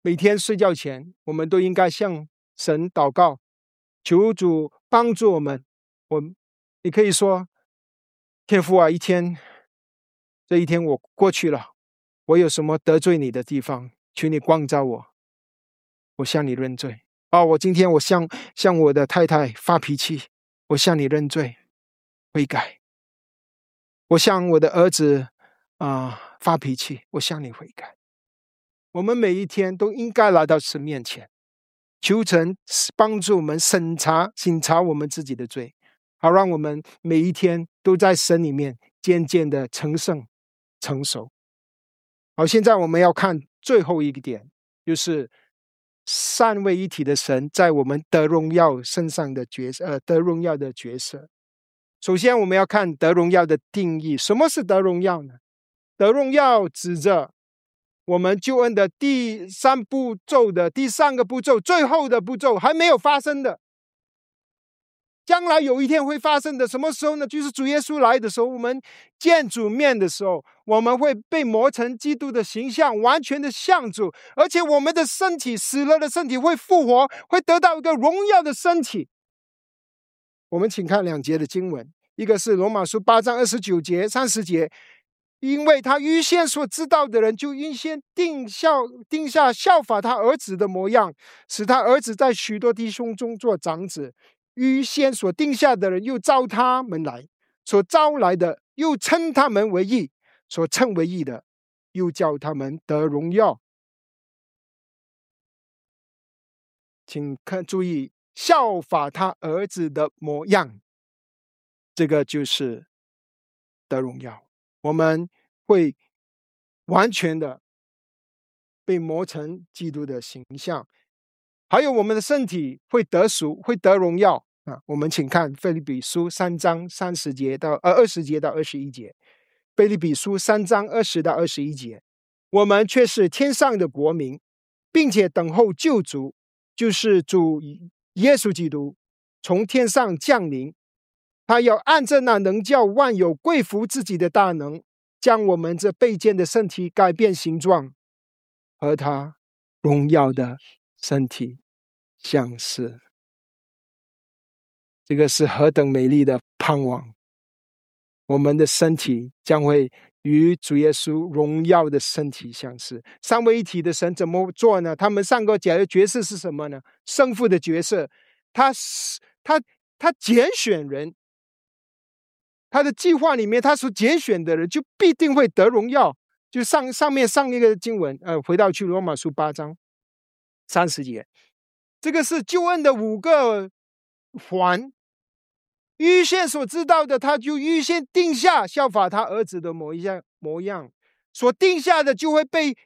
每天睡觉前，我们都应该向神祷告，求主帮助我们。你可以说，天父啊，这一天我过去了，我有什么得罪你的地方，求你光照我，我向你认罪。我今天向我的太太发脾气，我向你认罪悔改。我向我的儿子发脾气，我向你悔改。我们每一天都应该来到神面前，求神帮助我们审查我们自己的罪，好让我们每一天都在神里面渐渐的成圣成熟。好，现在我们要看最后一个点，就是三位一体的神在我们得荣耀身上的得荣耀的角色。首先我们要看得荣耀的定义。什么是得荣耀呢？得荣耀指着我们救恩的第三步骤的第三个步骤，最后的步骤还没有发生的，将来有一天会发生的。什么时候呢？就是主耶稣来的时候，我们见主面的时候，我们会被磨成基督的形象，完全的像主，而且我们的身体，死了的身体会复活，会得到一个荣耀的身体。我们请看2节的经文，一个是罗马书8章29节30节，因为他预先所知道的人，就预先定下效法他儿子的模样，使他儿子在许多弟兄中做长子。预先所定下的人，又召他们来，所招来的又称他们为义，所称为义的又叫他们得荣耀。请注意，效法他儿子的模样，这个就是得荣耀。我们会完全的被磨成基督的形象，还有我们的身体会得赎，会得荣耀。我们请看腓立比书3章20节到21节。腓立比书3章20到21节，我们却是天上的国民，并且等候救主，就是主耶稣基督从天上降临。他要按着那能叫万有归服自己的大能，将我们这卑贱的身体改变形状，和他荣耀的身体相似。这个是何等美丽的盼望！我们的身体将会与主耶稣荣耀的身体相似。三位一体的神怎么做呢？他们三个角色是什么呢？圣父的角色，他拣选人，他的计划里面，他所拣选的人就必定会得荣耀。就上一个经文，回到去罗马书8章30节，这个是救恩的5个环。预先所知道的，他就预先定下效法他儿子的模样，所定下的就会被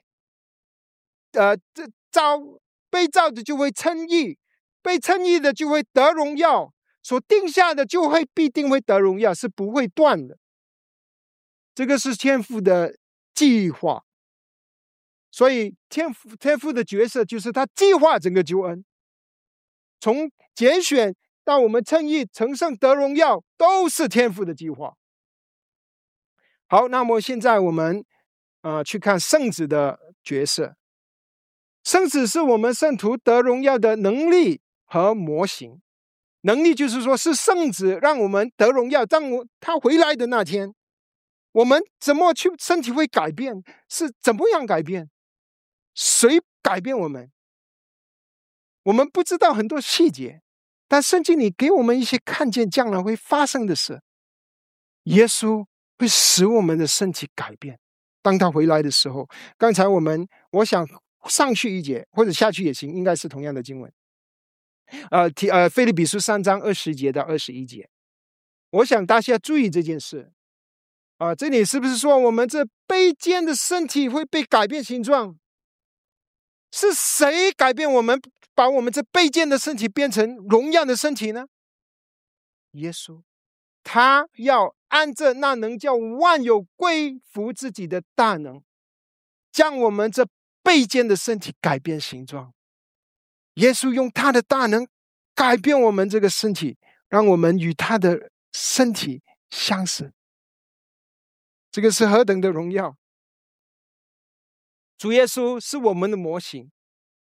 召的就会称义，被称义的就会得荣耀，所定下的就会必定会得荣耀，是不会断的。这个是天父的计划，所以天父的角色就是他计划整个救恩，从拣选到我们称义成圣得荣耀，都是天父的计划。好，那么现在我们去看圣子的角色。圣子是我们圣徒得荣耀的能力和模型。能力就是说，是圣子让我们得荣耀，当他回来的那天，我们怎么去身体会改变，是怎么样改变，谁改变我们，我们不知道很多细节，但圣经里给我们一些看见将来会发生的事。耶稣会使我们的身体改变，当他回来的时候。刚才我想上去一节或者下去也行，应该是同样的经文。腓立比书3章20节到21节，我想大家注意这件事。这里是不是说我们这卑贱的身体会被改变形状？是谁改变我们，把我们这卑贱的身体变成荣耀的身体呢？耶稣，他要按着那能叫万有归服自己的大能，将我们这卑贱的身体改变形状。耶稣用他的大能改变我们这个身体，让我们与他的身体相似。这个是何等的荣耀！主耶稣是我们的模型，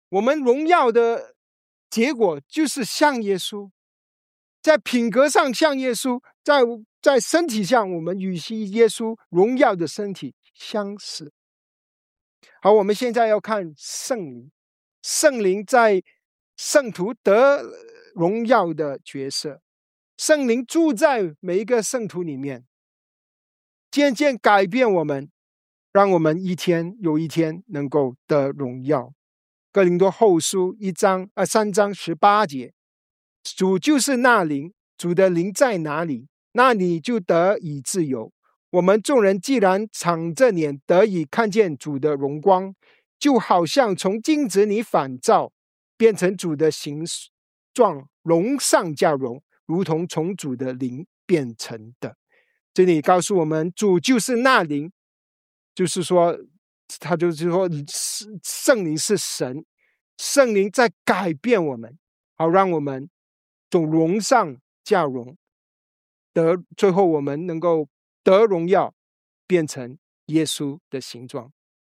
我们荣耀的结果就是像耶稣，在品格上像耶稣，在身体上我们与耶稣荣耀的身体相似。好，我们现在要看圣灵，圣灵在圣徒得荣耀的角色，圣灵住在每一个圣徒里面，渐渐改变我们，让我们有一天能够得荣耀。哥林多后书3章18节，主就是那灵，主的灵在哪里，那里就得以自由。我们众人既然敞着脸得以看见主的荣光，就好像从镜子里反照，变成主的形状，荣上加荣，如同从主的灵变成的。这里告诉我们，主就是那灵，就是说他就是说圣灵是神，圣灵在改变我们，好让我们从荣上加荣，最后我们能够得荣耀，变成耶稣的形状。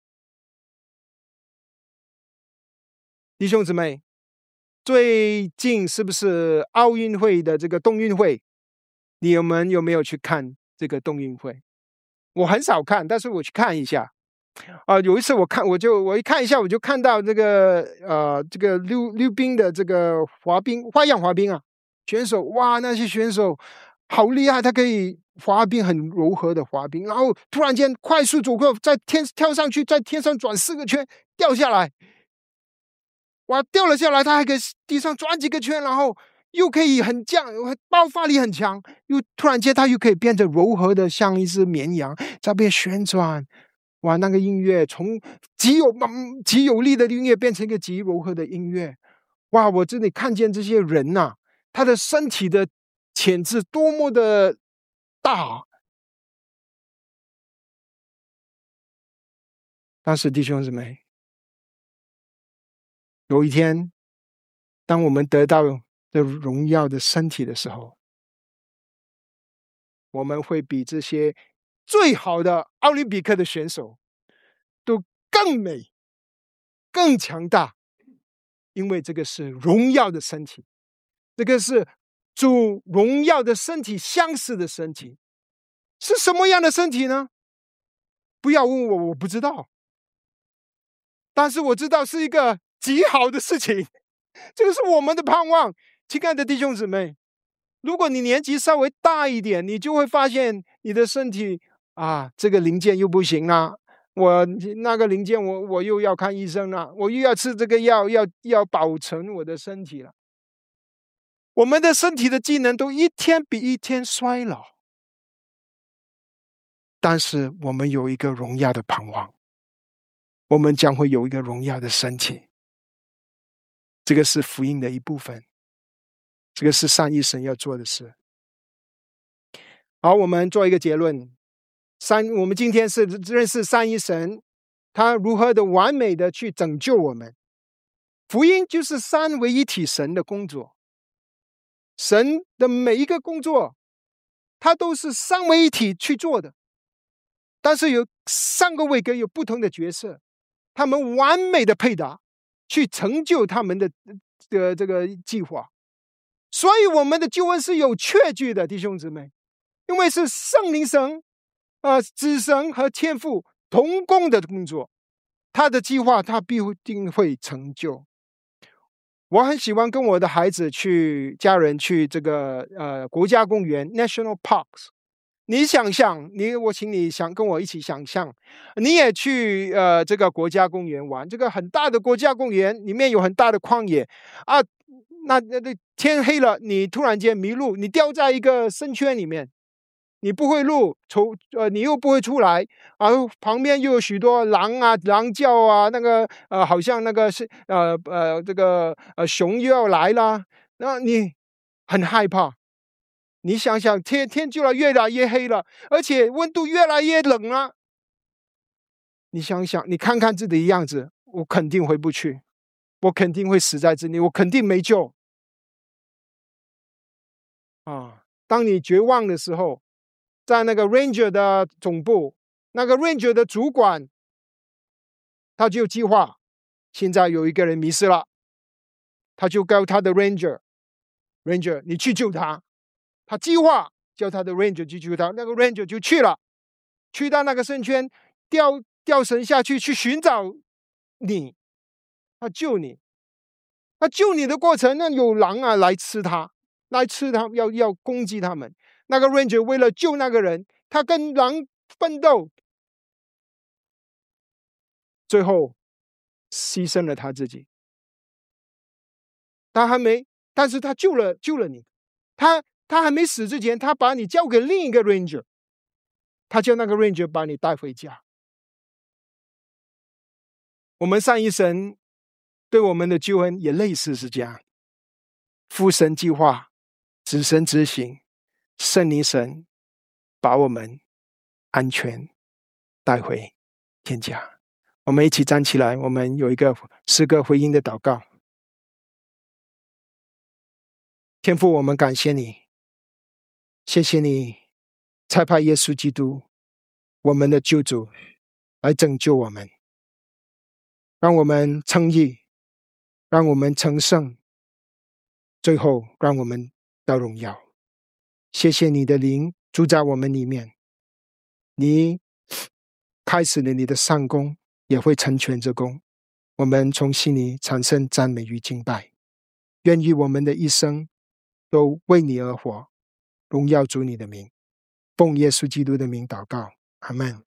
弟兄姊妹，最近是不是奥运会的这个冬运会？你们有没有去看这个冬运会？我很少看，但是我去看一下。有一次我一看一下，我就看到这个溜冰的这个花样滑冰啊，选手，哇，那些选手好厉害，他可以滑冰很柔和的滑冰，然后突然间快速走过，跳上去，在天上转4个圈，掉下来，哇，掉了下来，他还可以地上转几个圈，然后又可以爆发力很强，又突然间他又可以变得柔和的像一只绵羊，在边旋转。哇，那个音乐从极有力的音乐变成一个极柔和的音乐。哇，我这里看见这些人啊，他的身体的潜质多么的大。但是弟兄姊妹，有一天当我们得到的荣耀的身体的时候，我们会比这些最好的奥林匹克的选手都更美更强大，因为这个是荣耀的身体，这个是主荣耀的身体相似的身体。是什么样的身体呢？不要问我，我不知道，但是我知道是一个极好的事情，这个是我们的盼望。亲爱的弟兄姊妹，如果你年纪稍微大一点，你就会发现你的身体这个零件又不行了，我那个零件我又要看医生了，我又要吃这个药，要保存我的身体了。我们的身体的机能都一天比一天衰老，但是我们有一个荣耀的盼望，我们将会有一个荣耀的身体。这个是福音的一部分，这个是三一神要做的事。好，我们做一个结论。我们今天是认识三一神，他如何的完美的去拯救我们。福音就是三位一体神的工作，神的每一个工作他都是三位一体去做的，但是有3个位格有不同的角色，他们完美的配搭去成就他们的这个计划。所以我们的救恩是有确据的，弟兄姊妹，因为是圣灵神子神和天父同工的工作，他的计划他必定会成就。我很喜欢跟我的孩子家人去这个国家公园 National Parks。你想象，我请你跟我一起想象，你也去这个国家公园玩，这个很大的国家公园里面有很大的旷野那天黑了，你突然间迷路，你掉在一个深圈里面，你不会路，你又不会出来，然后旁边又有许多狼叫啊，那个好像那个是这个熊又要来了，那你很害怕。你想想，天就越来越黑了，而且温度越来越冷了。你想想，你看看自己的样子，我肯定回不去，我肯定会死在这里，我肯定没救。当你绝望的时候，在那个 Ranger 的总部，那个 Ranger 的主管，他就计划现在有一个人迷失了，他就告他的 Ranger， 你去救他。他计划叫他的 Ranger 去救他，那个 Ranger 就去了，去到那个圣圈，吊绳下去寻找你，他救你。他救你的过程，那有狼啊来吃他，要攻击他们。那个 Ranger 为了救那个人，他跟狼奋斗，最后牺牲了他自己。但是他救了你。他还没死之前，他把你交给另一个 Ranger， 他叫那个 Ranger 把你带回家。我们上一神对我们的救恩也类似是这样，父神计划，子神执行，圣灵神把我们安全带回天家。我们一起站起来，我们有一个诗歌回应的祷告。天父，我们感谢你，谢谢你差派耶稣基督，我们的救主，来拯救我们，让我们称义，让我们成圣，最后让我们得荣耀。谢谢你的灵住在我们里面，你开始了你的善功，也会成全这功。我们从心里产生赞美与敬拜，愿意我们的一生都为你而活，荣耀主你的名，奉耶稣基督的名祷告，阿们。